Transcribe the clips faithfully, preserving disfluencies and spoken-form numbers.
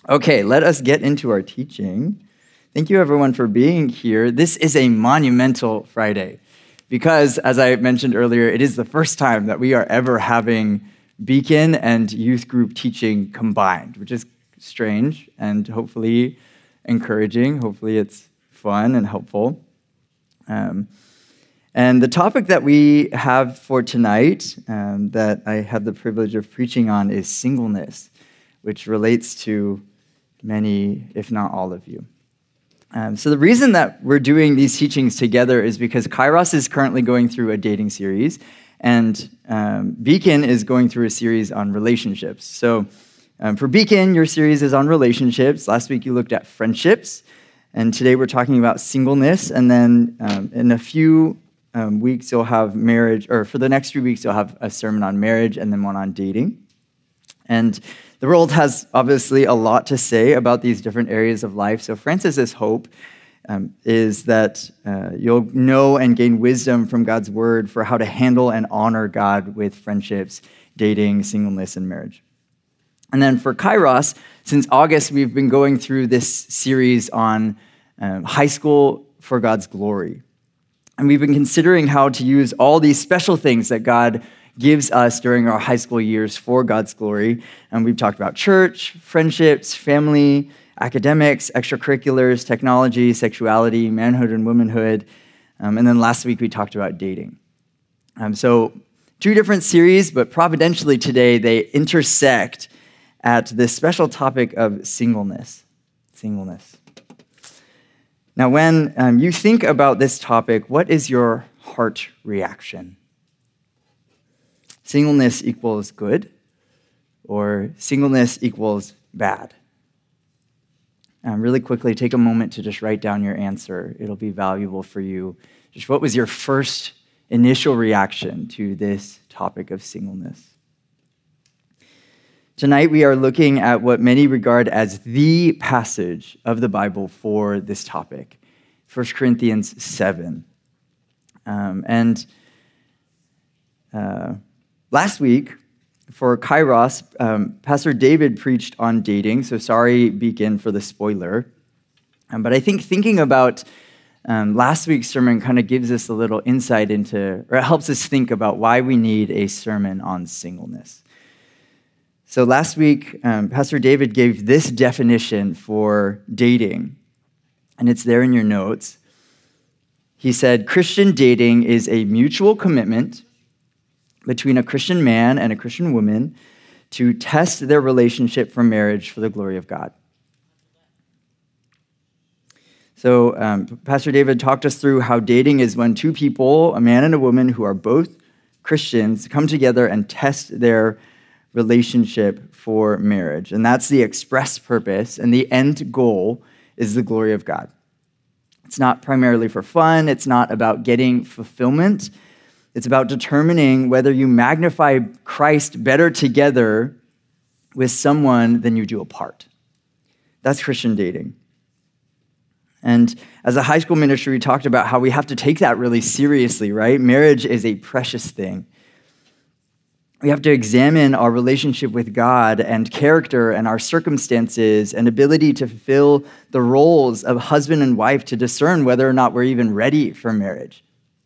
Okay, let us get into our teaching. Thank you, everyone, for being here. This is a monumental Friday because, as I mentioned earlier, it is the first time that we are ever having Beacon and youth group teaching combined, which is strange and hopefully encouraging. Hopefully it's fun and helpful. Um, and the topic that we have for tonight um, that I had the privilege of preaching on is singleness, which relates to many, if not all of you. Um, so the reason that we're doing these teachings together is because Kairos is currently going through a dating series, and um, Beacon is going through a series on relationships. So um, for Beacon, your series is on relationships. Last week you looked at friendships, and today we're talking about singleness, and then um, in a few um, weeks you'll have marriage, or for the next few weeks you'll have a sermon on marriage and then one on dating. And the world has obviously a lot to say about these different areas of life. So Francis's hope um, is that uh, you'll know and gain wisdom from God's word for how to handle and honor God with friendships, dating, singleness, and marriage. And then for Kairos, since August, we've been going through this series on um, high school for God's glory. And we've been considering how to use all these special things that God gives us during our high school years for God's glory. And we've talked about church, friendships, family, academics, extracurriculars, technology, sexuality, manhood and womanhood. Um, and then last week we talked about dating. Um, so two different series, but providentially today they intersect at this special topic of singleness. Singleness. Now, when um, you think about this topic, what is your heart reaction? Singleness equals good, or singleness equals bad? Um, really quickly, take a moment to just write down your answer. It'll be valuable for you. Just what was your first initial reaction to this topic of singleness? Tonight, we are looking at what many regard as the passage of the Bible for this topic, First Corinthians seven. Um, and uh, Last week, for Kairos, um, Pastor David preached on dating, so sorry, Beacon, for the spoiler. Um, but I think thinking about um, last week's sermon kind of gives us a little insight into, or it helps us think about why we need a sermon on singleness. So last week, um, Pastor David gave this definition for dating, and it's there in your notes. He said, Christian dating is a mutual commitment between a Christian man and a Christian woman to test their relationship for marriage for the glory of God. So um, Pastor David talked us through how dating is when two people, a man and a woman who are both Christians, come together and test their relationship for marriage. And that's the express purpose, and the end goal is the glory of God. It's not primarily for fun. It's not about getting fulfillment. It's about determining whether you magnify Christ better together with someone than you do apart. That's Christian dating. And as a high school ministry, we talked about how we have to take that really seriously, right? Marriage is a precious thing. We have to examine our relationship with God and character and our circumstances and ability to fulfill the roles of husband and wife to discern whether or not we're even ready for marriage.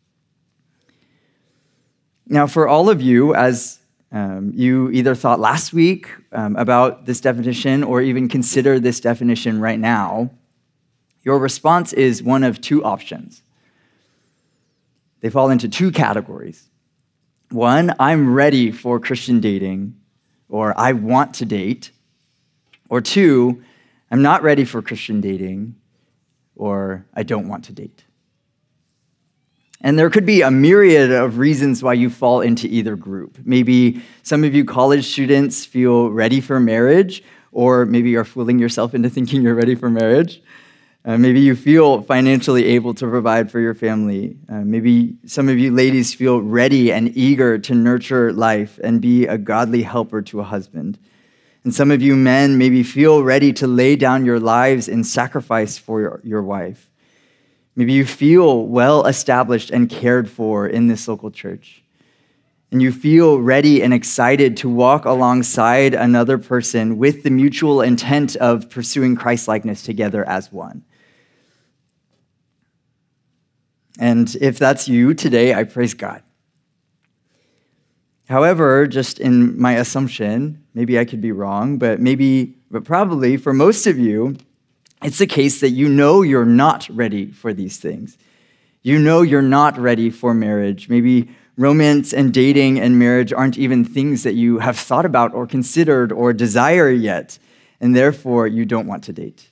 Now, for all of you, as um, you either thought last week um, about this definition or even consider this definition right now, your response is one of two options. They fall into two categories. One, I'm ready for Christian dating, or I want to date. Or two, I'm not ready for Christian dating, or I don't want to date. And there could be a myriad of reasons why you fall into either group. Maybe some of you college students feel ready for marriage, or maybe you're fooling yourself into thinking you're ready for marriage. Uh, maybe you feel financially able to provide for your family. Uh, maybe some of you ladies feel ready and eager to nurture life and be a godly helper to a husband. And some of you men maybe feel ready to lay down your lives in sacrifice for your, your wife. Maybe you feel well established and cared for in this local church. and you feel ready and excited to walk alongside another person with the mutual intent of pursuing Christ-likeness together as one. And if that's you today, I praise God. However, just in my assumption, maybe I could be wrong, but maybe, but probably for most of you, it's the case that you know you're not ready for these things. You know you're not ready for marriage. Maybe romance and dating and marriage aren't even things that you have thought about or considered or desire yet, and therefore you don't want to date.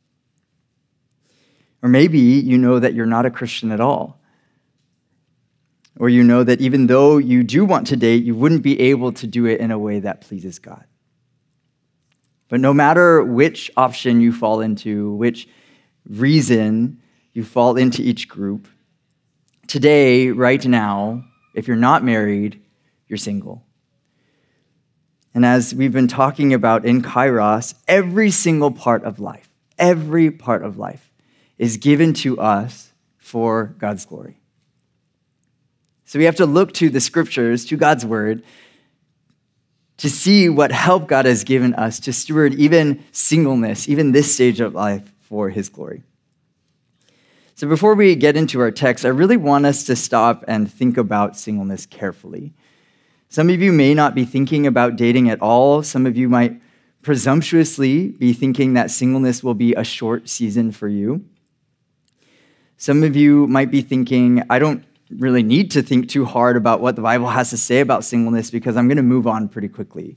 Or maybe you know that you're not a Christian at all. Or you know that even though you do want to date, you wouldn't be able to do it in a way that pleases God. But no matter which option you fall into, which reason you fall into each group, today, right now, if you're not married, you're single. And as we've been talking about in Kairos, every single part of life, every part of life is given to us for God's glory. So we have to look to the scriptures, to God's word, to see what help God has given us to steward even singleness, even this stage of life for his glory. So before we get into our text, I really want us to stop and think about singleness carefully. Some of you may not be thinking about dating at all. Some of you might presumptuously be thinking that singleness will be a short season for you. Some of you might be thinking, I don't really need to think too hard about what the Bible has to say about singleness because I'm going to move on pretty quickly.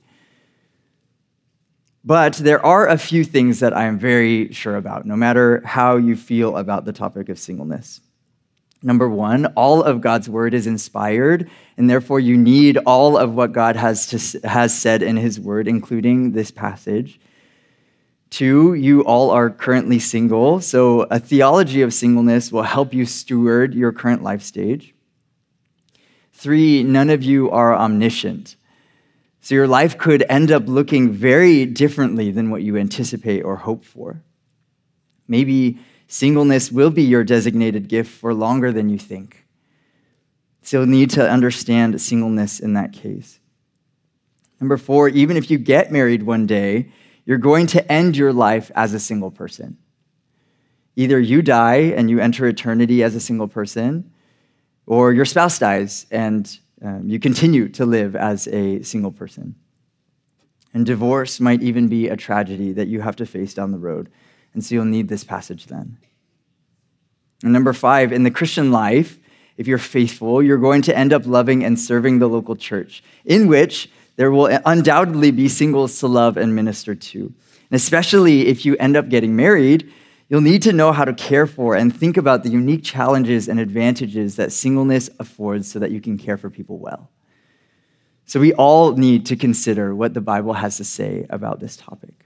But there are a few things that I am very sure about, no matter how you feel about the topic of singleness. Number one, all of God's word is inspired, and therefore you need all of what God has to, has said in his word, including this passage. Two, you all are currently single, so a theology of singleness will help you steward your current life stage. Three, none of you are omniscient. So your life could end up looking very differently than what you anticipate or hope for. Maybe singleness will be your designated gift for longer than you think. So you'll need to understand singleness in that case. Number four, even if you get married one day, you're going to end your life as a single person. Either you die and you enter eternity as a single person, or your spouse dies and um, you continue to live as a single person. And divorce might even be a tragedy that you have to face down the road. And so you'll need this passage then. And number five, in the Christian life, if you're faithful, you're going to end up loving and serving the local church, in which there will undoubtedly be singles to love and minister to. And especially if you end up getting married, you'll need to know how to care for and think about the unique challenges and advantages that singleness affords so that you can care for people well. So we all need to consider what the Bible has to say about this topic.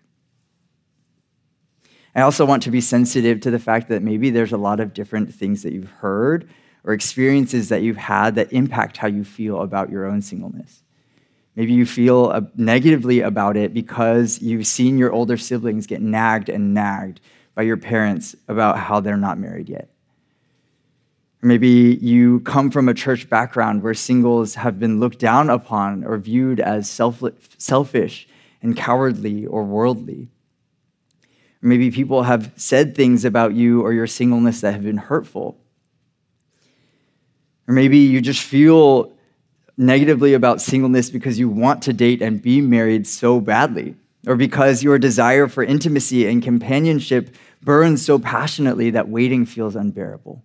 I also want to be sensitive to the fact that maybe there's a lot of different things that you've heard or experiences that you've had that impact how you feel about your own singleness. Maybe you feel negatively about it because you've seen your older siblings get nagged and nagged by your parents about how they're not married yet. Or maybe you come from a church background where singles have been looked down upon or viewed as self- selfish and cowardly or worldly. Or maybe people have said things about you or your singleness that have been hurtful. Or maybe you just feel negatively about singleness because you want to date and be married so badly, or because your desire for intimacy and companionship burns so passionately that waiting feels unbearable.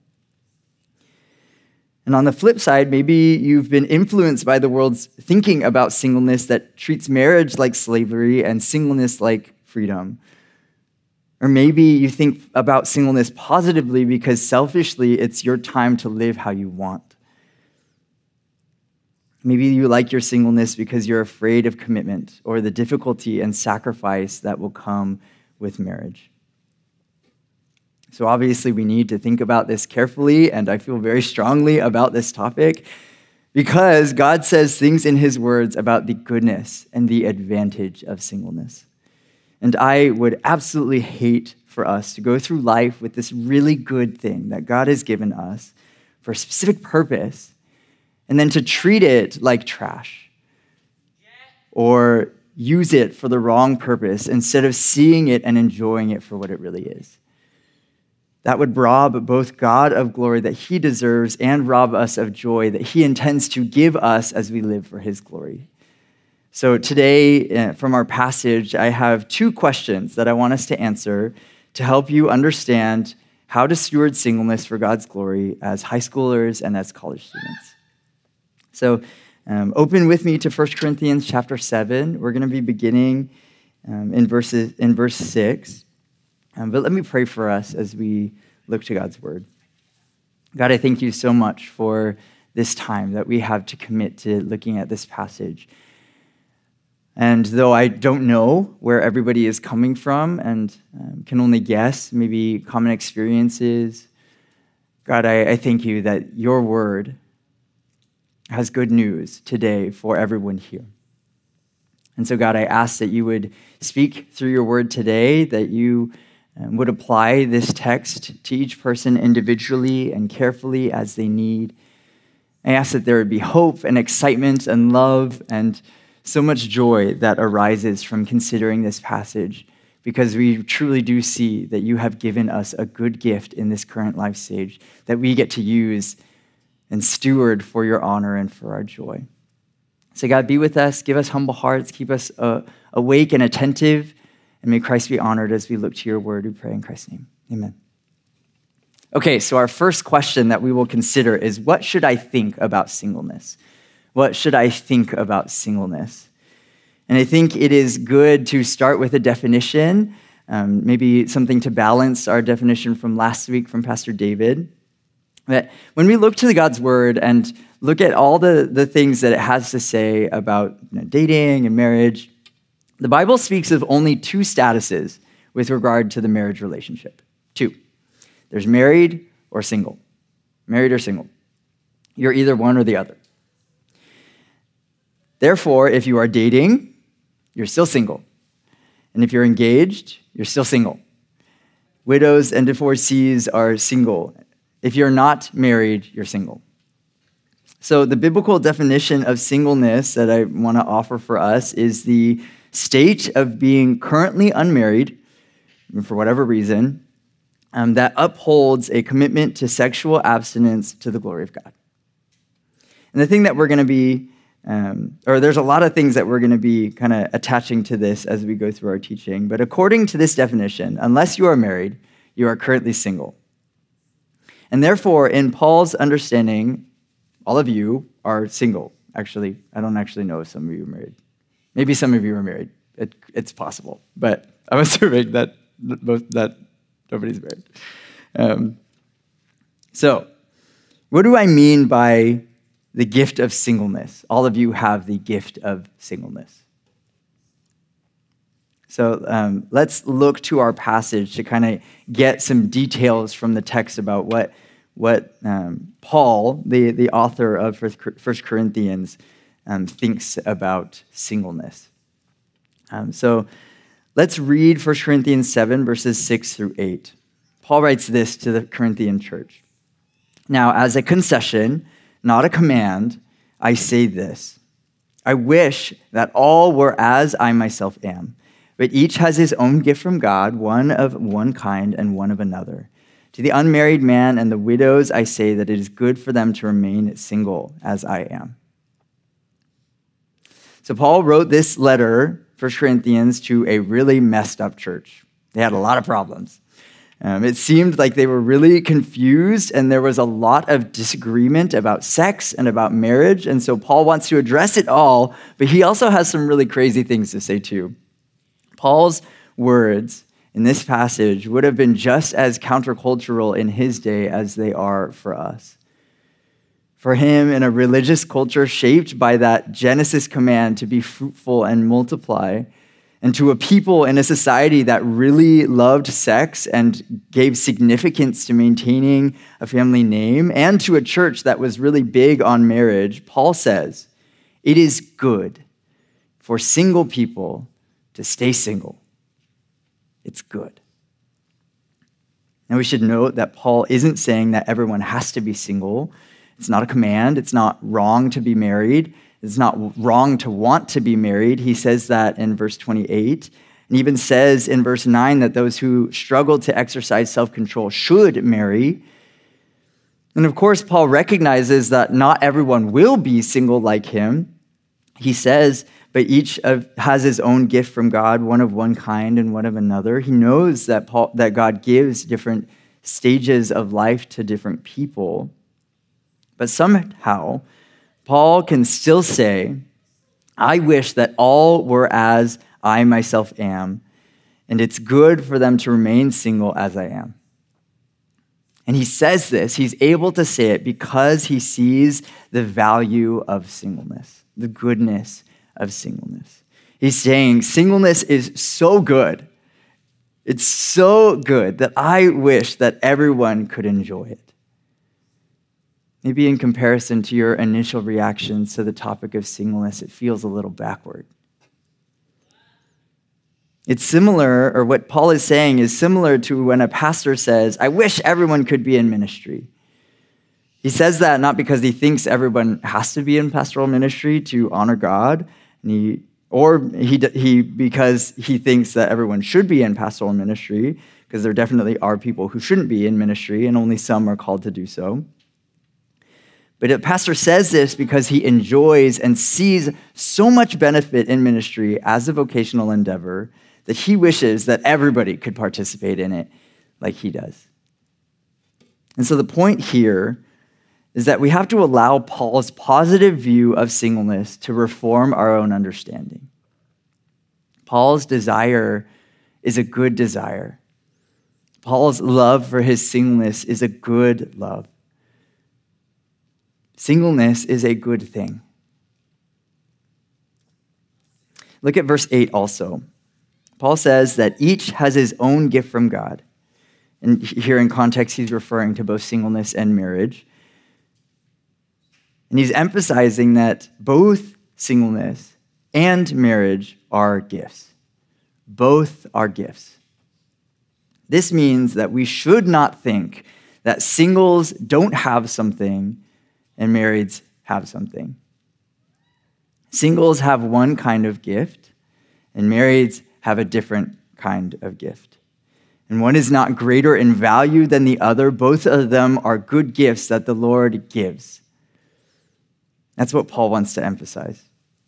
And on the flip side, maybe you've been influenced by the world's thinking about singleness that treats marriage like slavery and singleness like freedom. Or maybe you think about singleness positively because selfishly it's your time to live how you want. Maybe you like your singleness because you're afraid of commitment or the difficulty and sacrifice that will come with marriage. So obviously we need to think about this carefully, and I feel very strongly about this topic because God says things in his words about the goodness and the advantage of singleness. And I would absolutely hate for us to go through life with this really good thing that God has given us for a specific purpose, and then to treat it like trash or use it for the wrong purpose instead of seeing it and enjoying it for what it really is. That would rob both God of glory that he deserves and rob us of joy that he intends to give us as we live for his glory. So today, from our passage, I have two questions that I want us to answer to help you understand how to steward singleness for God's glory as high schoolers and as college students. So um, open with me to First Corinthians chapter seven. We're going to be beginning um, in, verses, in verse six. Um, but let me pray for us as we look to God's word. God, I thank you so much for this time that we have to commit to looking at this passage. And though I don't know where everybody is coming from and um, can only guess maybe common experiences, God, I, I thank you that your word has good news today for everyone here. And so, God, I ask that you would speak through your word today, that you um, would apply this text to each person individually and carefully as they need. I ask that there would be hope and excitement and love and so much joy that arises from considering this passage, because we truly do see that you have given us a good gift in this current life stage that we get to use and steward for your honor and for our joy. So God, be with us, give us humble hearts, keep us uh, awake and attentive, and may Christ be honored as we look to your word. We pray in Christ's name. Amen. Okay, so our first question that we will consider is, what should I think about singleness? What should I think about singleness? And I think it is good to start with a definition, um, maybe something to balance our definition from last week from Pastor David. That when we look to God's word and look at all the, the things that it has to say about you know, dating and marriage, the Bible speaks of only two statuses with regard to the marriage relationship. Two. There's married or single. Married or single. You're either one or the other. Therefore, if you are dating, you're still single. And if you're engaged, you're still single. Widows and divorcees are single. If you're not married, you're single. So the biblical definition of singleness that I want to offer for us is the state of being currently unmarried, for whatever reason, um, that upholds a commitment to sexual abstinence to the glory of God. And the thing that we're going to be Um, or there's a lot of things that we're going to be kind of attaching to this as we go through our teaching. But according to this definition, unless you are married, you are currently single. And therefore, in Paul's understanding, all of you are single. Actually, I don't actually know if some of you are married. Maybe some of you are married. It, it's possible. But I'm assuming that, that nobody's married. Um, so, what do I mean by the gift of singleness? All of you have the gift of singleness. So um, let's look to our passage to kind of get some details from the text about what, what um, Paul, the, the author of First Corinthians, um, thinks about singleness. Um, so let's read First Corinthians seven, verses six through eight. Paul writes this to the Corinthian church. Now, as a concession, not a command, I say this. I wish that all were as I myself am, but each has his own gift from God, one of one kind and one of another. To the unmarried man and the widows, I say that it is good for them to remain single as I am. So Paul wrote this letter, First Corinthians, to a really messed up church. They had a lot of problems. Um, it seemed like they were really confused, and there was a lot of disagreement about sex and about marriage. And so Paul wants to address it all, but he also has some really crazy things to say too. Paul's words in this passage would have been just as countercultural in his day as they are for us. For him, in a religious culture shaped by that Genesis command to be fruitful and multiply, and to a people in a society that really loved sex and gave significance to maintaining a family name, and to a church that was really big on marriage, Paul says, it is good for single people to stay single. It's good. Now we should note that Paul isn't saying that everyone has to be single. It's not a command. It's not wrong to be married. It's not wrong to want to be married. He says that in verse twenty-eight, and even says in verse nine that those who struggle to exercise self-control should marry. And of course, Paul recognizes that not everyone will be single like him. He says, but each of, has his own gift from God, one of one kind and one of another. He knows that Paul, that God gives different stages of life to different people. But somehow, Paul can still say, I wish that all were as I myself am, and it's good for them to remain single as I am. And he says this, he's able to say it because he sees the value of singleness, the goodness of singleness. He's saying singleness is so good. It's so good that I wish that everyone could enjoy it. Maybe in comparison to your initial reactions to the topic of singleness, it feels a little backward. It's similar, or what Paul is saying is similar to when a pastor says, I wish everyone could be in ministry. He says that not because he thinks everyone has to be in pastoral ministry to honor God, and he, or he, he because he thinks that everyone should be in pastoral ministry, because there definitely are people who shouldn't be in ministry, and only some are called to do so. But a pastor says this because he enjoys and sees so much benefit in ministry as a vocational endeavor that he wishes that everybody could participate in it like he does. And so the point here is that we have to allow Paul's positive view of singleness to reform our own understanding. Paul's desire is a good desire. Paul's love for his singleness is a good love. Singleness is a good thing. Look at verse eight also. Paul says that each has his own gift from God. And here in context, he's referring to both singleness and marriage. And he's emphasizing that both singleness and marriage are gifts. Both are gifts. This means that we should not think that singles don't have something and marrieds have something. Singles have one kind of gift, and marrieds have a different kind of gift. And one is not greater in value than the other. Both of them are good gifts that the Lord gives. That's what Paul wants to emphasize.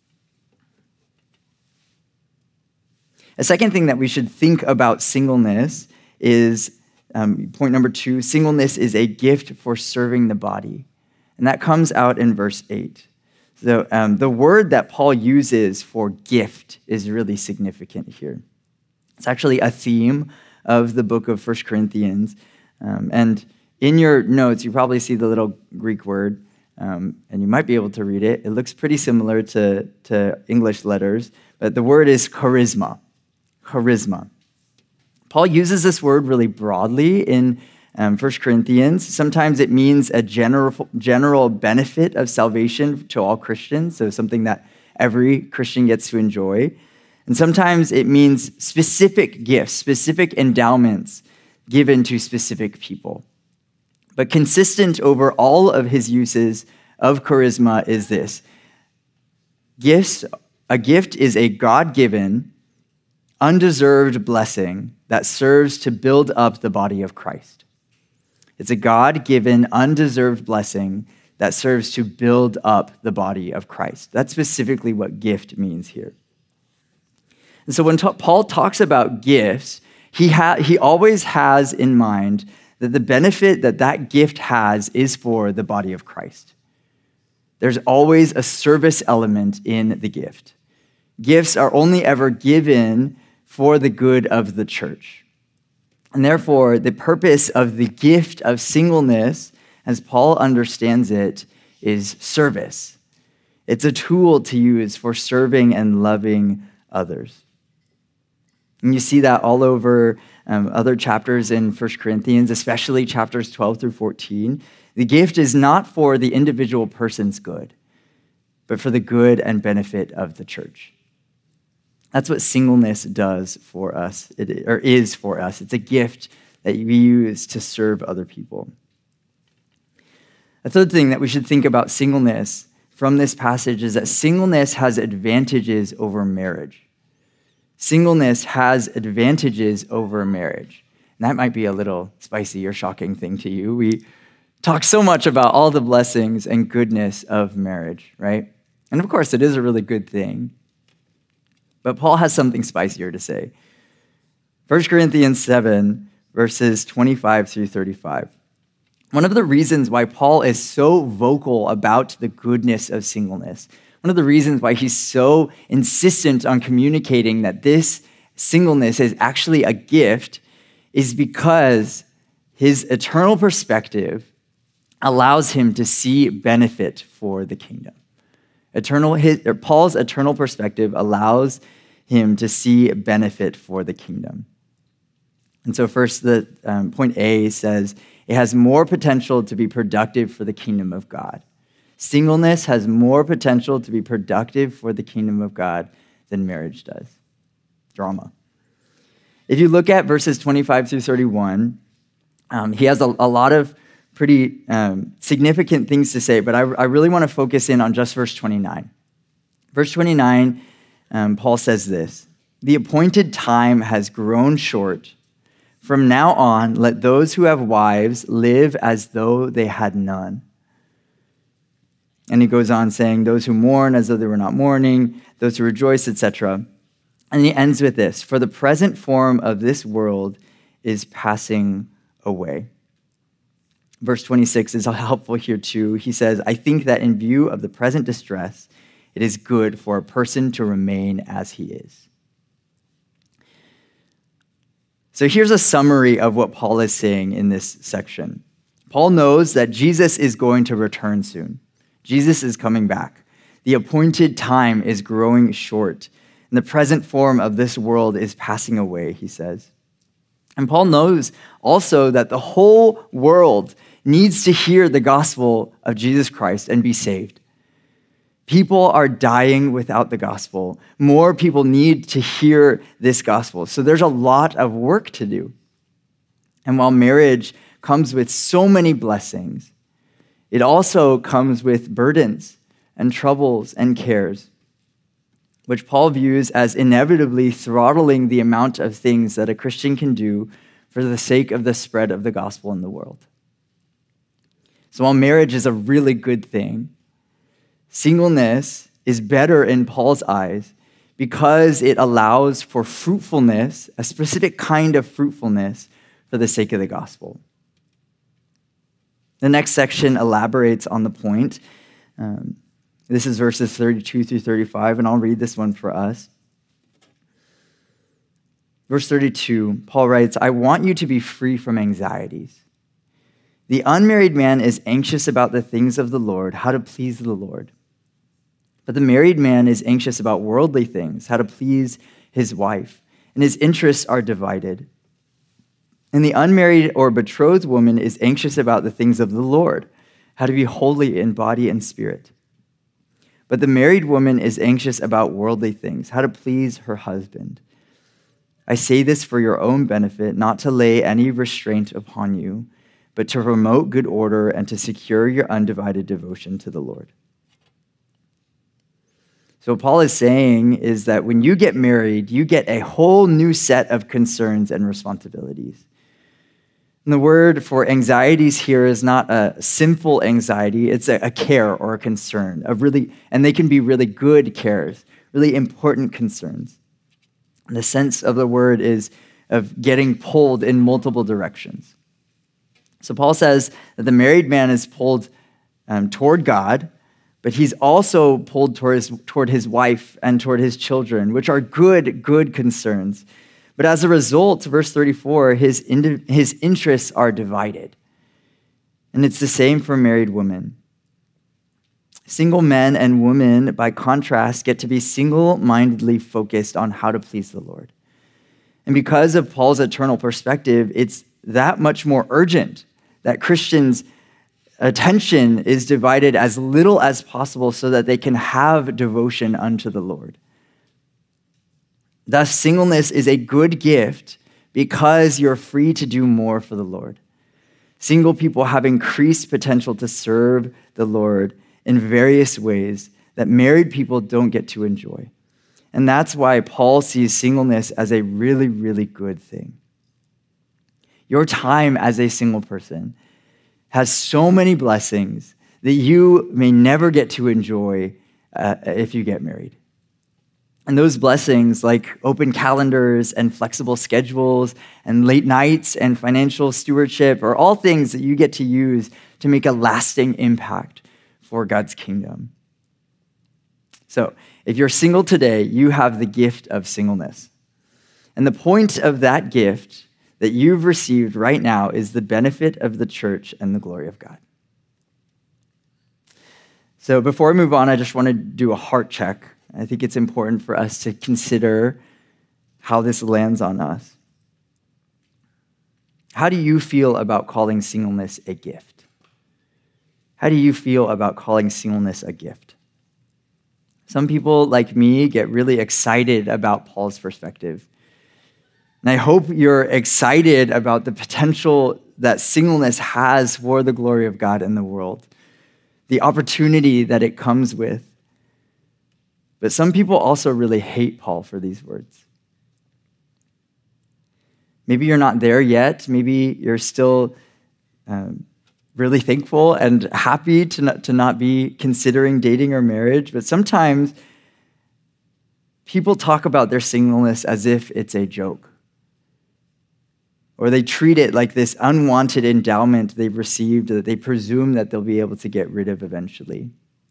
A second thing that we should think about singleness is, um, point number two, singleness is a gift for serving the body. And that comes out in verse eight. So um, the word that Paul uses for gift is really significant here. It's actually a theme of the book of First Corinthians. Um, and in your notes, you probably see the little Greek word, um, and you might be able to read it. It looks pretty similar to, to English letters, but the word is charisma. Charisma. Paul uses this word really broadly in Um, First Corinthians. Sometimes it means a general, general benefit of salvation to all Christians, so something that every Christian gets to enjoy. And sometimes it means specific gifts, specific endowments given to specific people. But consistent over all of his uses of charisma is this. Gifts, a gift is a God-given, undeserved blessing that serves to build up the body of Christ. It's a God-given, undeserved blessing that serves to build up the body of Christ. That's specifically what gift means here. And so when ta- Paul talks about gifts, he, ha- he always has in mind that the benefit that that gift has is for the body of Christ. There's always a service element in the gift. Gifts are only ever given for the good of the church. And therefore, the purpose of the gift of singleness, as Paul understands it, is service. It's a tool to use for serving and loving others. And you see that all over um, other chapters in First Corinthians, especially chapters twelve through fourteen. The gift is not for the individual person's good, but for the good and benefit of the church. That's what singleness does for us, it, or is for us. It's a gift that we use to serve other people. A third thing that we should think about singleness from this passage is that singleness has advantages over marriage. Singleness has advantages over marriage. And that might be a little spicy or shocking thing to you. We talk so much about all the blessings and goodness of marriage, right? And of course, it is a really good thing. But Paul has something spicier to say. First Corinthians seven, verses twenty-five through thirty-five. One of the reasons why Paul is so vocal about the goodness of singleness, one of the reasons why he's so insistent on communicating that this singleness is actually a gift, is because his eternal perspective allows him to see benefit for the kingdom. Eternal, his, or Paul's eternal perspective allows him to see benefit for the kingdom. And so first, the um, point A says, it has more potential to be productive for the kingdom of God. Singleness has more potential to be productive for the kingdom of God than marriage does. Drama. If you look at verses twenty-five through thirty-one, um, he has a, a lot of pretty um, significant things to say, but I, I really want to focus in on just verse twenty-nine. Verse twenty-nine, um, Paul says this, "The appointed time has grown short. From now on, let those who have wives live as though they had none." And he goes on saying, "Those who mourn as though they were not mourning, those who rejoice, et cetera" And he ends with this, "For the present form of this world is passing away." Verse twenty-six is helpful here too. He says, "I think that in view of the present distress, it is good for a person to remain as he is." So here's a summary of what Paul is saying in this section. Paul knows that Jesus is going to return soon. Jesus is coming back. The appointed time is growing short, and the present form of this world is passing away, he says. And Paul knows also that the whole world needs to hear the gospel of Jesus Christ and be saved. People are dying without the gospel. More people need to hear this gospel. So there's a lot of work to do. And while marriage comes with so many blessings, it also comes with burdens and troubles and cares, which Paul views as inevitably throttling the amount of things that a Christian can do for the sake of the spread of the gospel in the world. So while marriage is a really good thing, singleness is better in Paul's eyes because it allows for fruitfulness, a specific kind of fruitfulness for the sake of the gospel. The next section elaborates on the point. Um, this is verses thirty-two through thirty-five, and I'll read this one for us. Verse thirty-two, Paul writes, "I want you to be free from anxieties. The unmarried man is anxious about the things of the Lord, how to please the Lord. But the married man is anxious about worldly things, how to please his wife, and his interests are divided. And the unmarried or betrothed woman is anxious about the things of the Lord, how to be holy in body and spirit. But the married woman is anxious about worldly things, how to please her husband. I say this for your own benefit, not to lay any restraint upon you, but to promote good order and to secure your undivided devotion to the Lord." So what Paul is saying is that when you get married, you get a whole new set of concerns and responsibilities. And the word for anxieties here is not a sinful anxiety, it's a, a care or a concern, a really, and they can be really good cares, really important concerns. And the sense of the word is of getting pulled in multiple directions. So Paul says that the married man is pulled um, toward God, but he's also pulled toward his, toward his wife and toward his children, which are good, good concerns. But as a result, verse thirty-four, his, in, his interests are divided. And it's the same for married women. Single men and women, by contrast, get to be single-mindedly focused on how to please the Lord. And because of Paul's eternal perspective, it's that much more urgent that Christians' attention is divided as little as possible so that they can have devotion unto the Lord. Thus, singleness is a good gift because you're free to do more for the Lord. Single people have increased potential to serve the Lord in various ways that married people don't get to enjoy. And that's why Paul sees singleness as a really, really good thing. Your time as a single person has so many blessings that you may never get to enjoy uh, if you get married. And those blessings, like open calendars and flexible schedules and late nights and financial stewardship, are all things that you get to use to make a lasting impact for God's kingdom. So if you're single today, you have the gift of singleness. And the point of that gift that you've received right now is the benefit of the church and the glory of God. So before I move on, I just want to do a heart check. I think it's important for us to consider how this lands on us. How do you feel about calling singleness a gift? How do you feel about calling singleness a gift? Some people, like me, get really excited about Paul's perspective. And I hope you're excited about the potential that singleness has for the glory of God in the world, the opportunity that it comes with. But some people also really hate Paul for these words. Maybe you're not there yet. Maybe you're still um, really thankful and happy to not, to not be considering dating or marriage. But sometimes people talk about their singleness as if it's a joke. Or they treat it like this unwanted endowment they've received that they presume that they'll be able to get rid of eventually.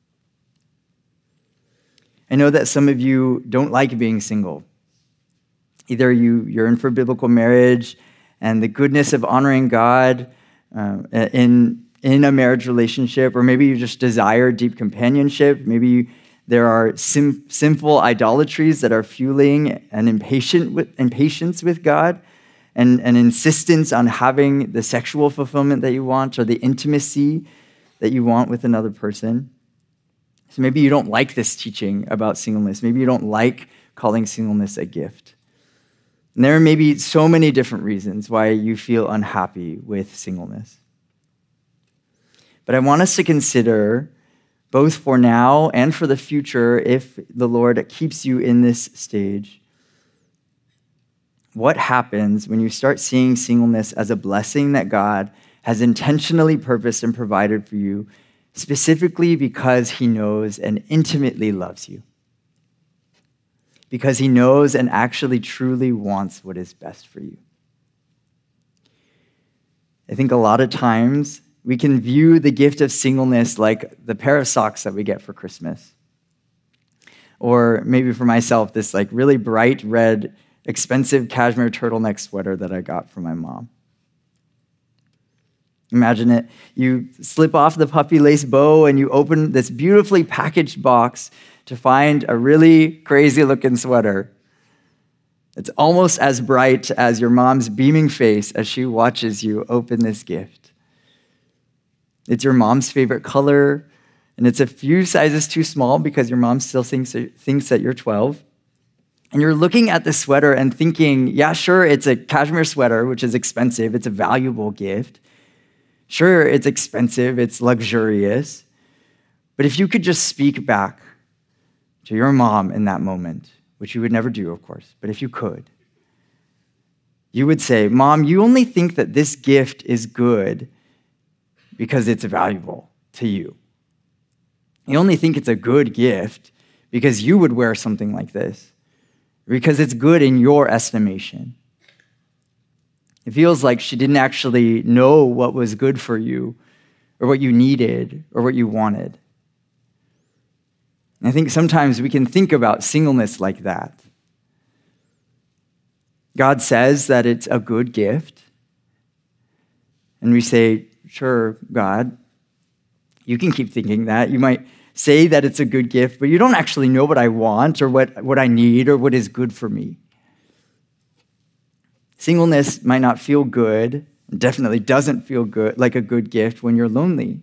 I know that some of you don't like being single. Either you yearn for biblical marriage and the goodness of honoring God uh, in, in a marriage relationship, or maybe you just desire deep companionship. Maybe you, there are sim, sinful idolatries that are fueling an impatient with, impatience with God and an insistence on having the sexual fulfillment that you want or the intimacy that you want with another person. So maybe you don't like this teaching about singleness. Maybe you don't like calling singleness a gift. And there may be so many different reasons why you feel unhappy with singleness. But I want us to consider, both for now and for the future, if the Lord keeps you in this stage, what happens when you start seeing singleness as a blessing that God has intentionally purposed and provided for you, specifically because he knows and intimately loves you. Because he knows and actually truly wants what is best for you. I think a lot of times we can view the gift of singleness like the pair of socks that we get for Christmas. Or maybe for myself, this like really bright red, expensive cashmere turtleneck sweater that I got from my mom. Imagine it. You slip off the puppy lace bow and you open this beautifully packaged box to find a really crazy looking sweater. It's almost as bright as your mom's beaming face as she watches you open this gift. It's your mom's favorite color, and it's a few sizes too small because your mom still thinks, thinks that you're twelve. And you're looking at the sweater and thinking, yeah, sure, it's a cashmere sweater, which is expensive. It's a valuable gift. Sure, it's expensive, it's luxurious, but if you could just speak back to your mom in that moment, which you would never do, of course, but if you could, you would say, Mom, you only think that this gift is good because it's valuable to you. You only think it's a good gift because you would wear something like this, because it's good in your estimation. It feels like she didn't actually know what was good for you or what you needed or what you wanted. And I think sometimes we can think about singleness like that. God says that it's a good gift. And we say, sure, God, you can keep thinking that. You might say that it's a good gift, but you don't actually know what I want or what, what I need or what is good for me. Singleness might not feel good, and definitely doesn't feel good like a good gift when you're lonely.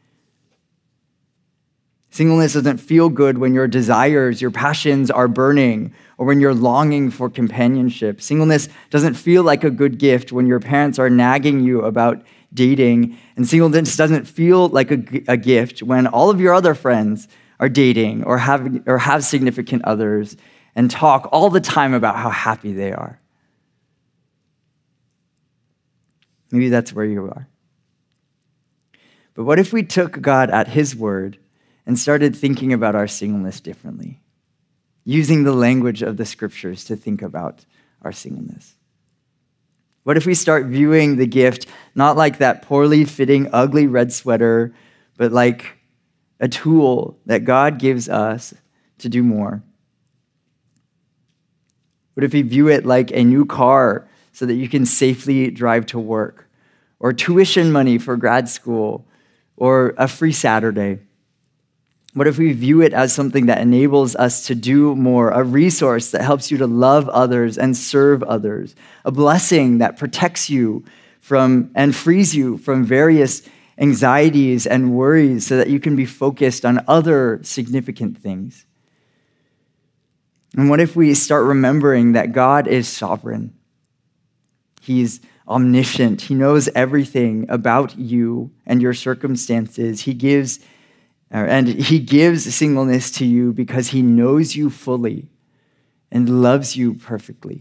Singleness doesn't feel good when your desires, your passions are burning, or when you're longing for companionship. Singleness doesn't feel like a good gift when your parents are nagging you about dating, and singleness doesn't feel like a, a gift when all of your other friends are dating or have, or have significant others and talk all the time about how happy they are. Maybe that's where you are. But what if we took God at his word and started thinking about our singleness differently, using the language of the scriptures to think about our singleness? What if we start viewing the gift not like that poorly fitting, ugly red sweater, but like a tool that God gives us to do more? What if we view it like a new car so that you can safely drive to work, or tuition money for grad school, or a free Saturday? What if we view it as something that enables us to do more, a resource that helps you to love others and serve others, a blessing that protects you from and frees you from various anxieties and worries so that you can be focused on other significant things? And what if we start remembering that God is sovereign? He's omniscient. He knows everything about you and your circumstances. He gives And he gives singleness to you because he knows you fully and loves you perfectly.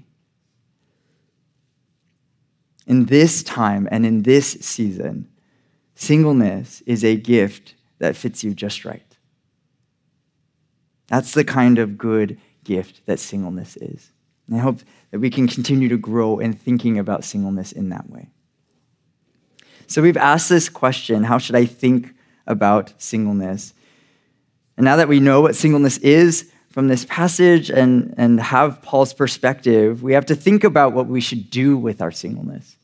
In this time and in this season, singleness is a gift that fits you just right. That's the kind of good gift that singleness is. And I hope that we can continue to grow in thinking about singleness in that way. So we've asked this question, how should I think about singleness? And now that we know what singleness is from this passage and, and have Paul's perspective, we have to think about what we should do with our singleness.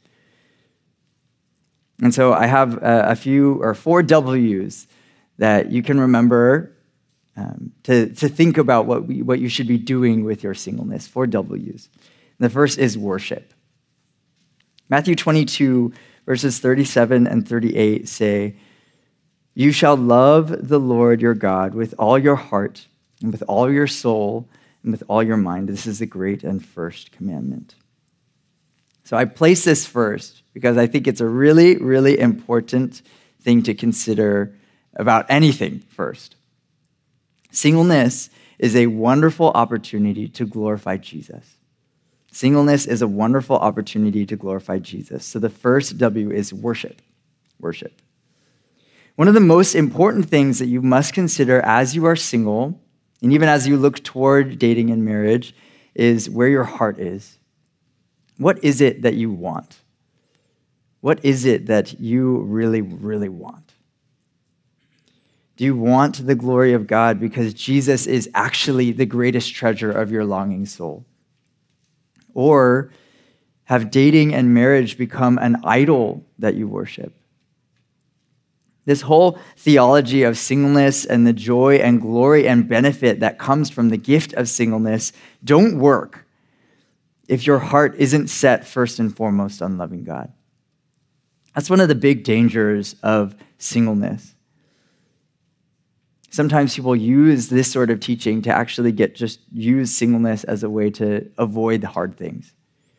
And so I have a, a few or four W's that you can remember um, to, to think about what, we, what you should be doing with your singleness. Four W's. And the first is worship. Matthew twenty-two, verses thirty-seven and thirty-eight say, "You shall love the Lord your God with all your heart and with all your soul and with all your mind. This is the great and first commandment." So I place this first because I think it's a really, really important thing to consider about anything first. Singleness is a wonderful opportunity to glorify Jesus. Singleness is a wonderful opportunity to glorify Jesus. So the first W is worship. Worship. One of the most important things that you must consider as you are single, and even as you look toward dating and marriage, is where your heart is. What is it that you want? What is it that you really, really want? Do you want the glory of God because Jesus is actually the greatest treasure of your longing soul? Or have dating and marriage become an idol that you worship? This whole theology of singleness and the joy and glory and benefit that comes from the gift of singleness don't work if your heart isn't set first and foremost on loving God. That's one of the big dangers of singleness. Sometimes people use this sort of teaching to actually get just use singleness as a way to avoid the hard things.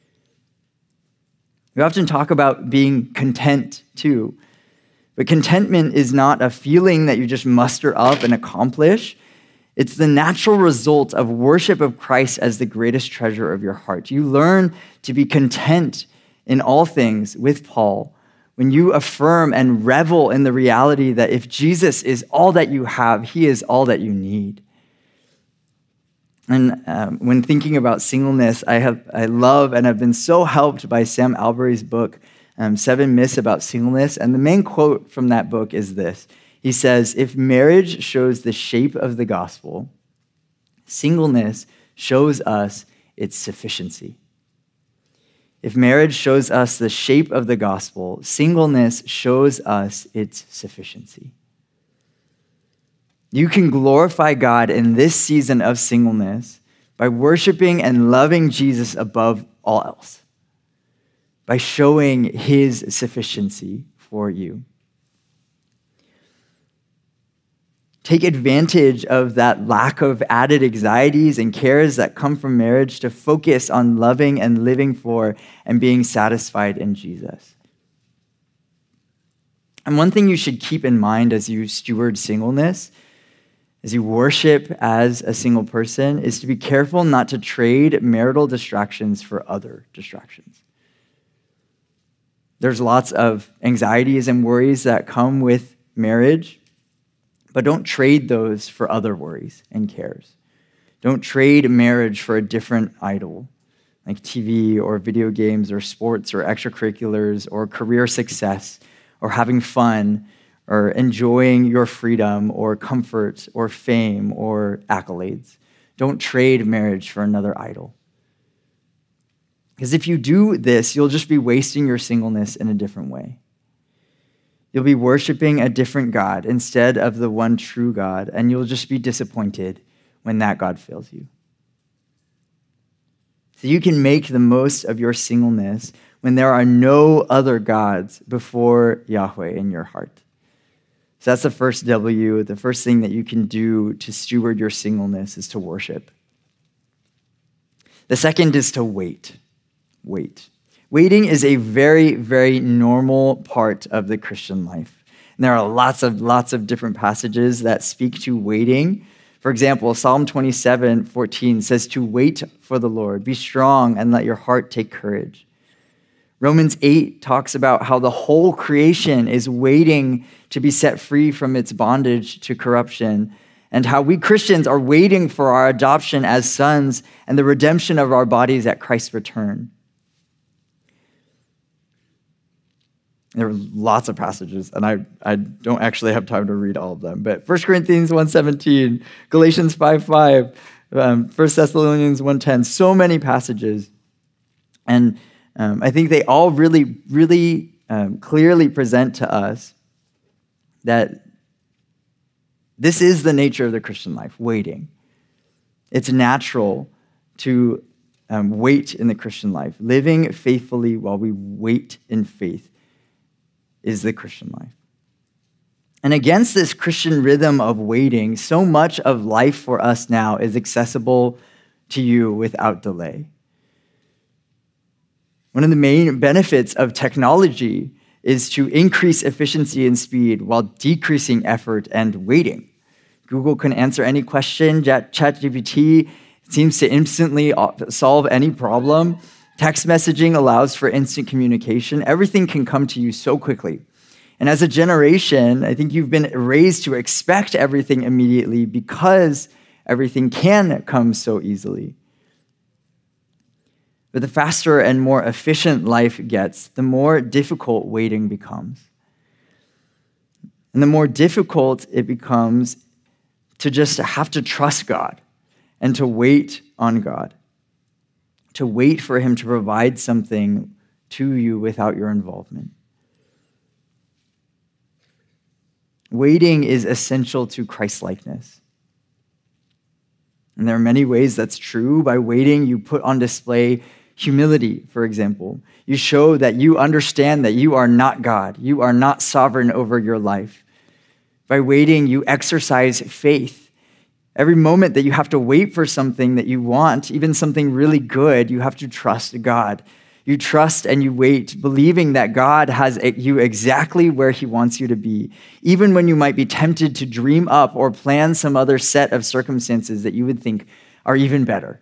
We often talk about being content too. But contentment is not a feeling that you just muster up and accomplish. It's the natural result of worship of Christ as the greatest treasure of your heart. You learn to be content in all things with Paul when you affirm and revel in the reality that if Jesus is all that you have, he is all that you need. And um, when thinking about singleness, I have I love and have been so helped by Sam Albury's book, Um, Seven Myths About Singleness. And the main quote from that book is this. He says, "If marriage shows the shape of the gospel, singleness shows us its sufficiency." If marriage shows us the shape of the gospel, singleness shows us its sufficiency. You can glorify God in this season of singleness by worshiping and loving Jesus above all else, by showing his sufficiency for you. Take advantage of that lack of added anxieties and cares that come from marriage to focus on loving and living for and being satisfied in Jesus. And one thing you should keep in mind as you steward singleness, as you worship as a single person, is to be careful not to trade marital distractions for other distractions. There's lots of anxieties and worries that come with marriage, but don't trade those for other worries and cares. Don't trade marriage for a different idol, like T V or video games or sports or extracurriculars or career success or having fun or enjoying your freedom or comfort or fame or accolades. Don't trade marriage for another idol. Because if you do this, you'll just be wasting your singleness in a different way. You'll be worshiping a different God instead of the one true God, and you'll just be disappointed when that God fails you. So you can make the most of your singleness when there are no other gods before Yahweh in your heart. So that's the first W. The first thing that you can do to steward your singleness is to worship. The second is to wait. Wait. Waiting is a very, very normal part of the Christian life. And there are lots of, lots of different passages that speak to waiting. For example, Psalm twenty-seven fourteen says to wait for the Lord. Be strong and let your heart take courage. Romans eight talks about how the whole creation is waiting to be set free from its bondage to corruption, and how we Christians are waiting for our adoption as sons and the redemption of our bodies at Christ's return. There are lots of passages, and I, I don't actually have time to read all of them. But First Corinthians one seventeen, Galatians five five, um, First Thessalonians one ten, so many passages. And um, I think they all really, really um, clearly present to us that this is the nature of the Christian life, waiting. It's natural to um, wait in the Christian life. Living faithfully while we wait in faith is the Christian life. And against this Christian rhythm of waiting, so much of life for us now is accessible to you without delay. One of the main benefits of technology is to increase efficiency and speed while decreasing effort and waiting. Google can answer any question. ChatGPT seems to instantly solve any problem. Text messaging allows for instant communication. Everything can come to you so quickly. And as a generation, I think you've been raised to expect everything immediately because everything can come so easily. But the faster and more efficient life gets, the more difficult waiting becomes. And the more difficult it becomes to just have to trust God and to wait on God, to wait for him to provide something to you without your involvement. Waiting is essential to Christ-likeness. And there are many ways that's true. By waiting, you put on display humility, for example. You show that you understand that you are not God. You are not sovereign over your life. By waiting, you exercise faith. Every moment that you have to wait for something that you want, even something really good, you have to trust God. You trust and you wait, believing that God has you exactly where he wants you to be, even when you might be tempted to dream up or plan some other set of circumstances that you would think are even better.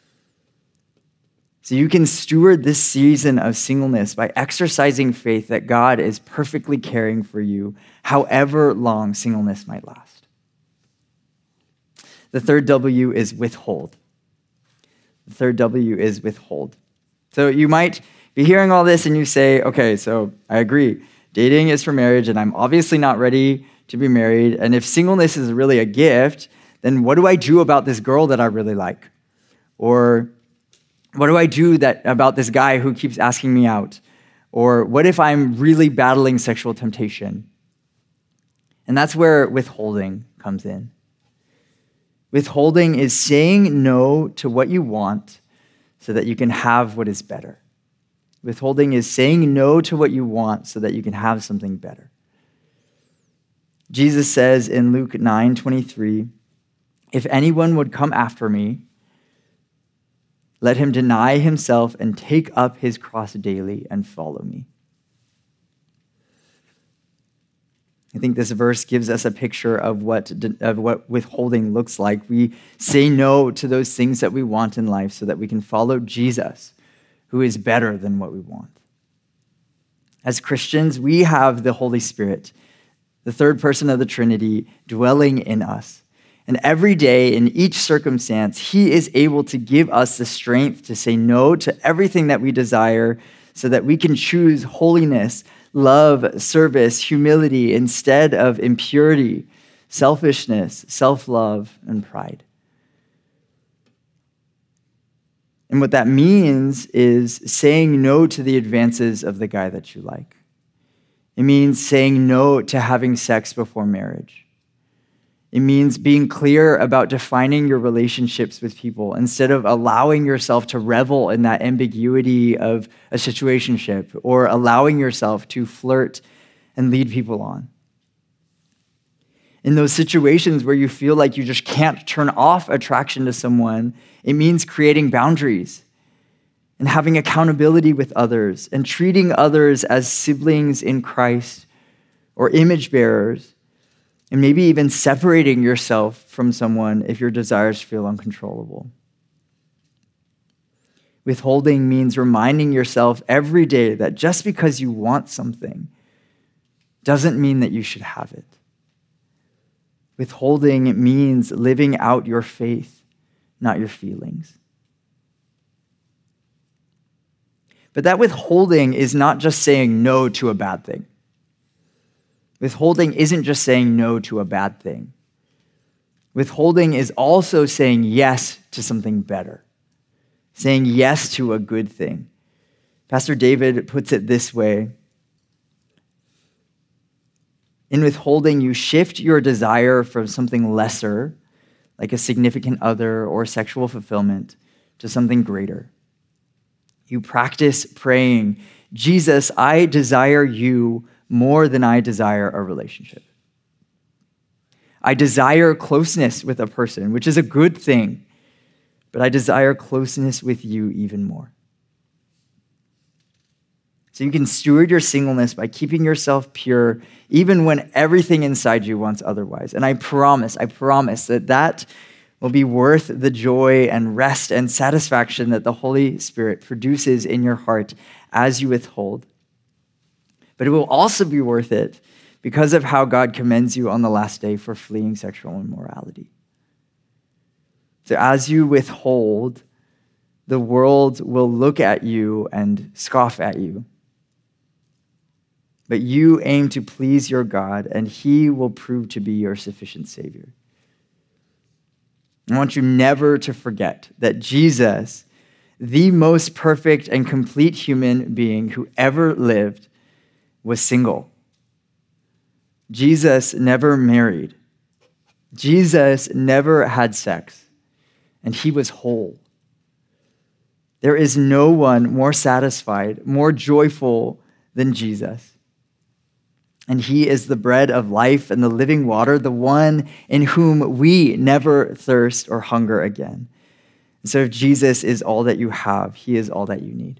So you can steward this season of singleness by exercising faith that God is perfectly caring for you, however long singleness might last. The third W is withhold. The third W is withhold. So you might be hearing all this and you say, okay, so I agree. Dating is for marriage and I'm obviously not ready to be married. And if singleness is really a gift, then what do I do about this girl that I really like? Or what do I do that about this guy who keeps asking me out? Or what if I'm really battling sexual temptation? And that's where withholding comes in. Withholding is saying no to what you want so that you can have what is better. Withholding is saying no to what you want so that you can have something better. Jesus says in Luke nine twenty-three, if anyone would come after me, let him deny himself and take up his cross daily and follow me. I think this verse gives us a picture of what, of what withholding looks like. We say no to those things that we want in life so that we can follow Jesus, who is better than what we want. As Christians, we have the Holy Spirit, the third person of the Trinity, dwelling in us. And every day, in each circumstance, he is able to give us the strength to say no to everything that we desire so that we can choose holiness, love, service, humility instead of impurity, selfishness, self-love, and pride. And what that means is saying no to the advances of the guy that you like. It means saying no to having sex before marriage. It means being clear about defining your relationships with people instead of allowing yourself to revel in that ambiguity of a situationship or allowing yourself to flirt and lead people on. In those situations where you feel like you just can't turn off attraction to someone, it means creating boundaries and having accountability with others and treating others as siblings in Christ or image bearers, and maybe even separating yourself from someone if your desires feel uncontrollable. Withholding means reminding yourself every day that just because you want something doesn't mean that you should have it. Withholding means living out your faith, not your feelings. But that withholding is not just saying no to a bad thing. Withholding isn't just saying no to a bad thing. Withholding is also saying yes to something better, saying yes to a good thing. Pastor David puts it this way: in withholding, you shift your desire from something lesser, like a significant other or sexual fulfillment, to something greater. You practice praying, Jesus, I desire you more than I desire a relationship. I desire closeness with a person, which is a good thing, but I desire closeness with you even more. So you can steward your singleness by keeping yourself pure, even when everything inside you wants otherwise. And I promise, I promise that that will be worth the joy and rest and satisfaction that the Holy Spirit produces in your heart as you withhold. But it will also be worth it because of how God commends you on the last day for fleeing sexual immorality. So as you withhold, the world will look at you and scoff at you. But you aim to please your God, and he will prove to be your sufficient Savior. I want you never to forget that Jesus, the most perfect and complete human being who ever lived, was single. Jesus never married. Jesus never had sex, and he was whole. There is no one more satisfied, more joyful than Jesus. And he is the bread of life and the living water, the one in whom we never thirst or hunger again. And so if Jesus is all that you have, he is all that you need.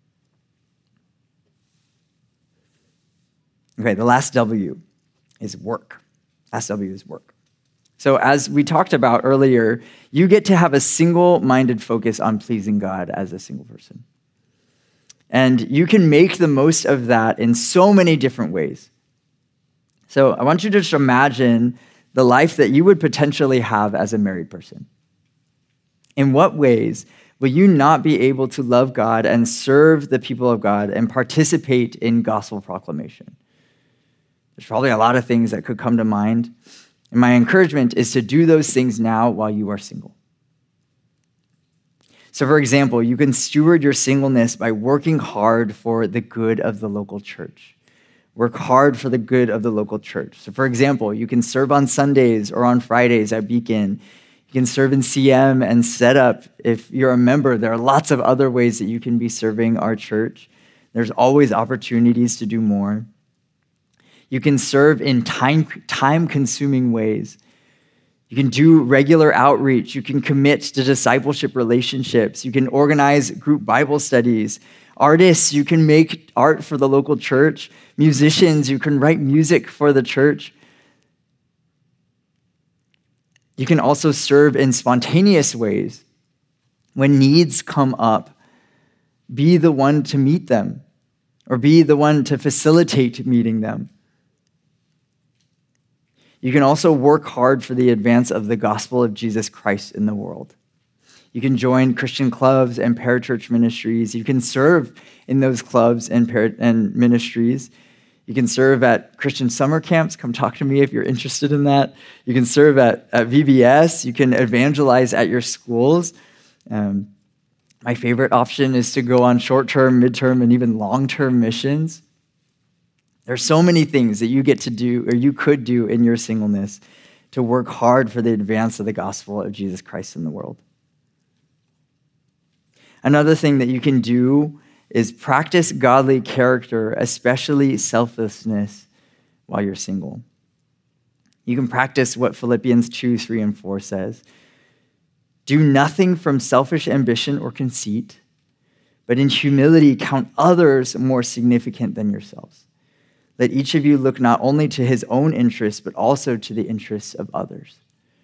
Okay, the last W is work. Last W is work. So as we talked about earlier, you get to have a single-minded focus on pleasing God as a single person. And you can make the most of that in so many different ways. So I want you to just imagine the life that you would potentially have as a married person. In what ways will you not be able to love God and serve the people of God and participate in gospel proclamation? There's probably a lot of things that could come to mind. And my encouragement is to do those things now while you are single. So for example, you can steward your singleness by working hard for the good of the local church. Work hard for the good of the local church. So for example, you can serve on Sundays or on Fridays at Beacon. You can serve in C M and set up. If you're a member, there are lots of other ways that you can be serving our church. There's always opportunities to do more. You can serve in time, time-consuming ways. You can do regular outreach. You can commit to discipleship relationships. You can organize group Bible studies. Artists, you can make art for the local church. Musicians, you can write music for the church. You can also serve in spontaneous ways. When needs come up, be the one to meet them, or be the one to facilitate meeting them. You can also work hard for the advance of the gospel of Jesus Christ in the world. You can join Christian clubs and parachurch ministries. You can serve in those clubs and, par- and ministries. You can serve at Christian summer camps. Come talk to me if you're interested in that. You can serve at, at V B S. You can evangelize at your schools. Um, my favorite option is to go on short-term, mid-term, and even long-term missions. There's so many things that you get to do, or you could do in your singleness to work hard for the advance of the gospel of Jesus Christ in the world. Another thing that you can do is practice godly character, especially selflessness, while you're single. You can practice what Philippians two, three, and four says. Do nothing from selfish ambition or conceit, but in humility count others more significant than yourselves. Let each of you look not only to his own interests, but also to the interests of others.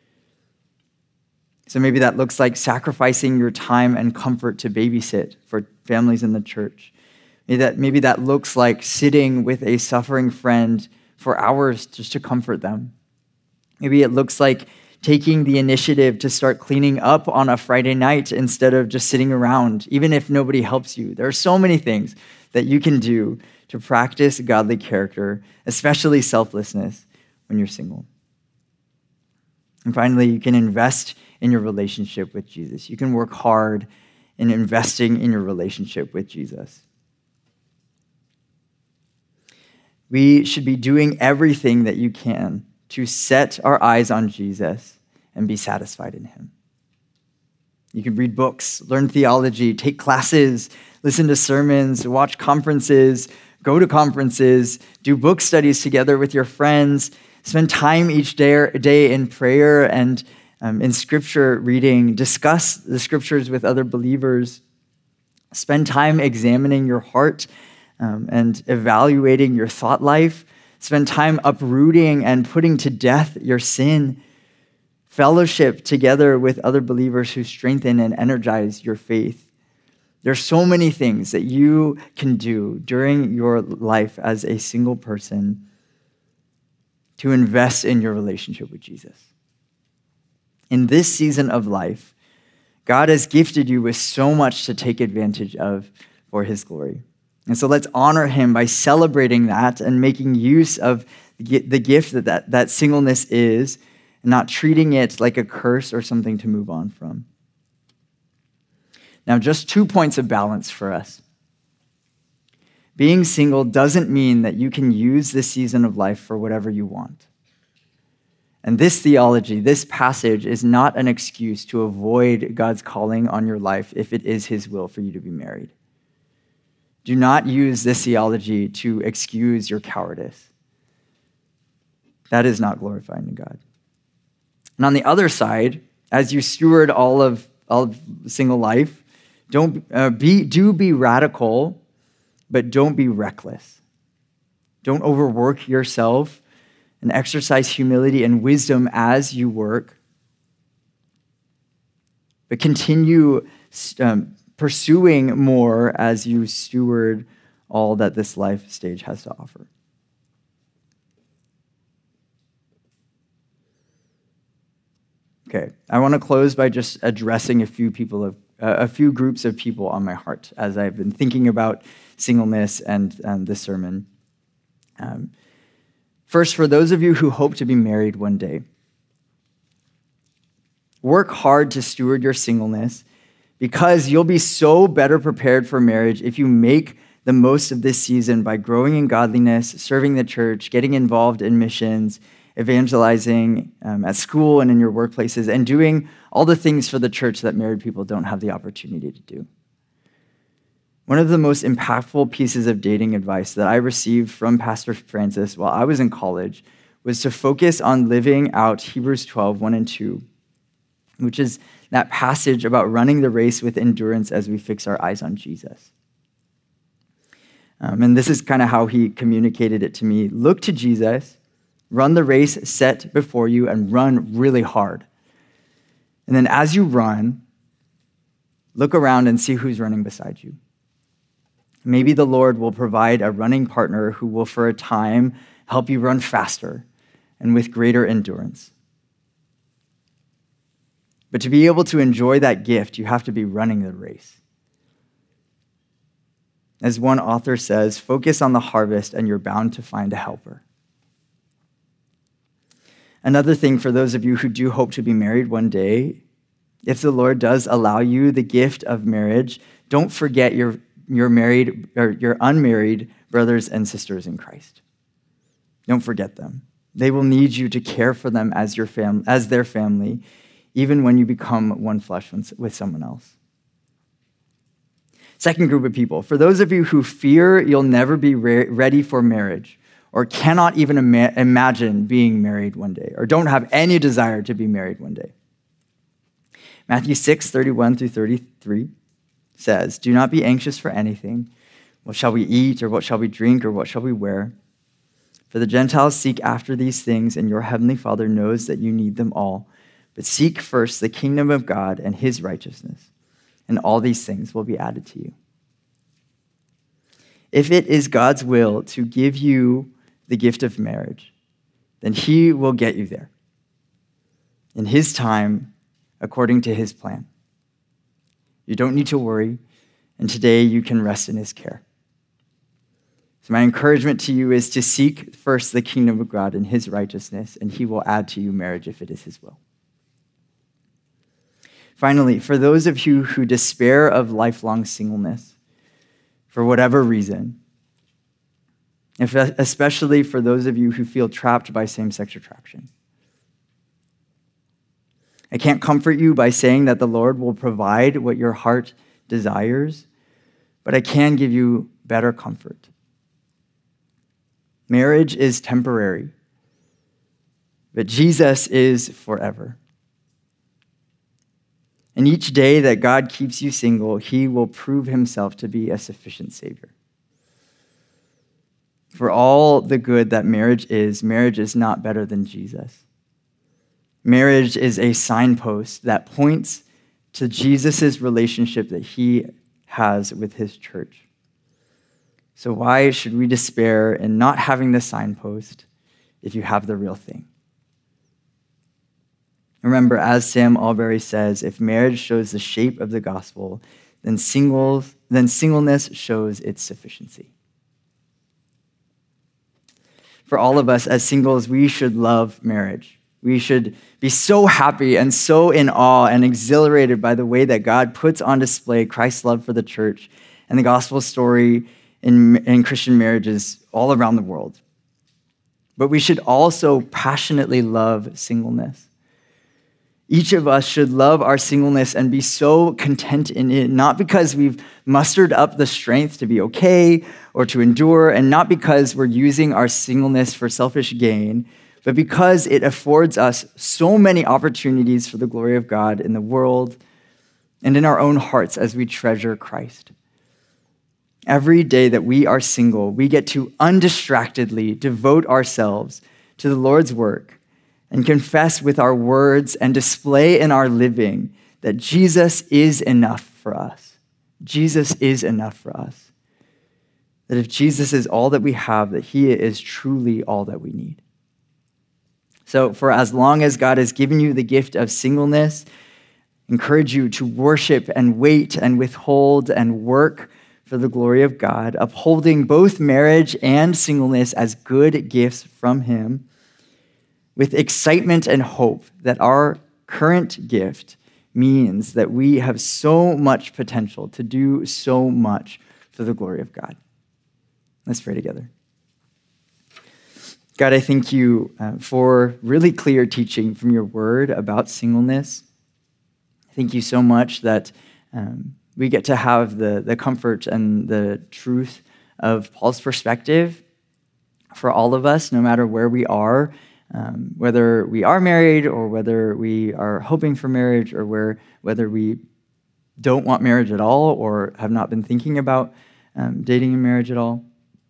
So maybe that looks like sacrificing your time and comfort to babysit for families in the church. Maybe that, maybe that looks like sitting with a suffering friend for hours just to comfort them. Maybe it looks like taking the initiative to start cleaning up on a Friday night instead of just sitting around, even if nobody helps you. There are so many things that you can do to practice godly character, especially selflessness, when you're single. And finally, you can invest in your relationship with Jesus. You can work hard in investing in your relationship with Jesus. We should be doing everything that you can to set our eyes on Jesus and be satisfied in him. You can read books, learn theology, take classes, listen to sermons, watch conferences, go to conferences, do book studies together with your friends, spend time each day, day in prayer and um, in scripture reading, discuss the scriptures with other believers, spend time examining your heart um, and evaluating your thought life, spend time uprooting and putting to death your sin, fellowship together with other believers who strengthen and energize your faith. There's so many things that you can do during your life as a single person to invest in your relationship with Jesus. In this season of life, God has gifted you with so much to take advantage of for his glory. And so let's honor him by celebrating that and making use of the gift that that, that singleness is, and not treating it like a curse or something to move on from. Now, just two points of balance for us. Being single doesn't mean that you can use this season of life for whatever you want. And this theology, this passage, is not an excuse to avoid God's calling on your life if it is his will for you to be married. Do not use this theology to excuse your cowardice. That is not glorifying to God. And on the other side, as you steward all of, all of single life, don't uh, be do be radical, but don't be reckless. Don't overwork yourself, and exercise humility and wisdom as you work. But continue um, pursuing more as you steward all that this life stage has to offer. Okay, I want to close by just addressing a few people of uh, a few groups of people on my heart as I've been thinking about singleness and, and this sermon. Um, first, for those of you who hope to be married one day, work hard to steward your singleness because you'll be so better prepared for marriage if you make the most of this season by growing in godliness, serving the church, getting involved in missions, evangelizing um, at school and in your workplaces, and doing all the things for the church that married people don't have the opportunity to do. One of the most impactful pieces of dating advice that I received from Pastor Francis while I was in college was to focus on living out Hebrews twelve, one and two, which is that passage about running the race with endurance as we fix our eyes on Jesus. Um, and this is kind of how he communicated it to me. Look to Jesus, run the race set before you, and run really hard. And then as you run, look around and see who's running beside you. Maybe the Lord will provide a running partner who will, for a time, help you run faster and with greater endurance. But to be able to enjoy that gift, you have to be running the race. As one author says, focus on the harvest and you're bound to find a helper. Another thing for those of you who do hope to be married one day, if the Lord does allow you the gift of marriage, don't forget your, your married or your unmarried brothers and sisters in Christ. Don't forget them. They will need you to care for them as your fam- as their family, even when you become one flesh with someone else. Second group of people, for those of you who fear you'll never be re- ready for marriage or cannot even ima- imagine being married one day or don't have any desire to be married one day. Matthew six, thirty-one through thirty-three says, do not be anxious for anything. What shall we eat or what shall we drink or what shall we wear? For the Gentiles seek after these things, and your heavenly Father knows that you need them all. But seek first the kingdom of God and his righteousness, and all these things will be added to you. If it is God's will to give you the gift of marriage, then he will get you there in his time, according to his plan. You don't need to worry, and today you can rest in his care. So my encouragement to you is to seek first the kingdom of God and his righteousness, and he will add to you marriage if it is his will. Finally, for those of you who despair of lifelong singleness, for whatever reason, if, especially for those of you who feel trapped by same-sex attraction, I can't comfort you by saying that the Lord will provide what your heart desires, but I can give you better comfort. Marriage is temporary, but Jesus is forever. And each day that God keeps you single, he will prove himself to be a sufficient Savior. For all the good that marriage is, marriage is not better than Jesus. Marriage is a signpost that points to Jesus' relationship that he has with his church. So why should we despair in not having the signpost if you have the real thing? Remember, as Sam Albury says, if marriage shows the shape of the gospel, then singles, then singleness shows its sufficiency. For all of us as singles, we should love marriage. We should be so happy and so in awe and exhilarated by the way that God puts on display Christ's love for the church and the gospel story in, in Christian marriages all around the world. But we should also passionately love singleness. Each of us should love our singleness and be so content in it, not because we've mustered up the strength to be okay or to endure, and not because we're using our singleness for selfish gain, but because it affords us so many opportunities for the glory of God in the world and in our own hearts as we treasure Christ. Every day that we are single, we get to undistractedly devote ourselves to the Lord's work and confess with our words and display in our living that Jesus is enough for us. Jesus is enough for us. That if Jesus is all that we have, that he is truly all that we need. So for as long as God has given you the gift of singleness, I encourage you to worship and wait and withhold and work for the glory of God, upholding both marriage and singleness as good gifts from him, with excitement and hope that our current gift means that we have so much potential to do so much for the glory of God. Let's pray together. God, I thank you uh, for really clear teaching from your word about singleness. Thank you so much that um, we get to have the, the comfort and the truth of Paul's perspective for all of us, no matter where we are um, whether we are married or whether we are hoping for marriage or where, whether we don't want marriage at all or have not been thinking about um, dating and marriage at all.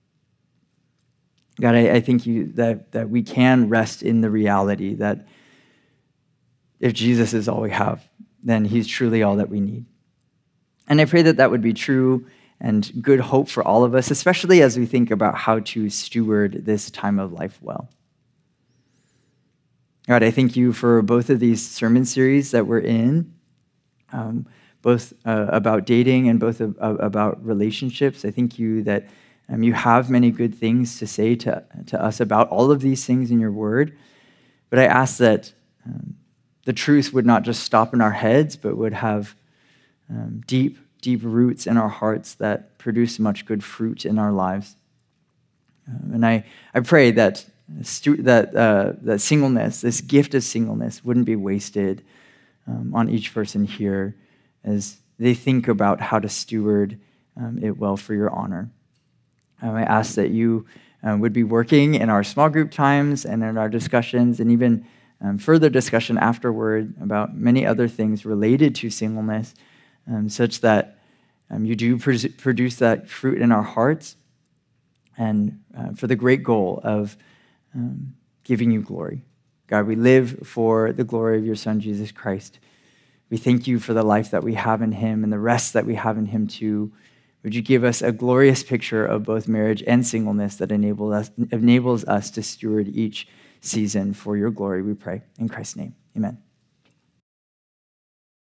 God, I, I thank you that, that we can rest in the reality that if Jesus is all we have, then he's truly all that we need. And I pray that that would be true and good hope for all of us, especially as we think about how to steward this time of life well. God, I thank you for both of these sermon series that we're in, um, both uh, about dating and both of, uh, about relationships. I thank you that um, you have many good things to say to, to us about all of these things in your word. But I ask that um, the truth would not just stop in our heads, but would have um, deep, deep roots in our hearts that produce much good fruit in our lives. Um, and I, I pray that stu- that uh, that singleness, this gift of singleness, wouldn't be wasted um, on each person here as they think about how to steward um, it well for your honor. Um, I ask that you um, would be working in our small group times and in our discussions and even um, further discussion afterward about many other things related to singleness, um, such that um, you do pr- produce that fruit in our hearts and uh, for the great goal of um, giving you glory. God, we live for the glory of your Son, Jesus Christ. We thank you for the life that we have in him and the rest that we have in him too. Would you give us a glorious picture of both marriage and singleness that enable us, enables us to steward each season for your glory, we pray. In Christ's name, amen.